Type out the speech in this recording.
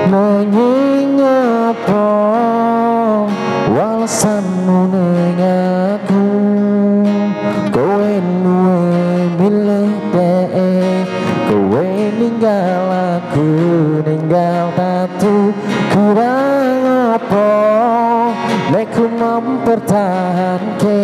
nanging apa walesanmu ning aku kowe luwe milih dhek kowe ninggal aku ninggal tatu kurang apa nek ku mempertahankan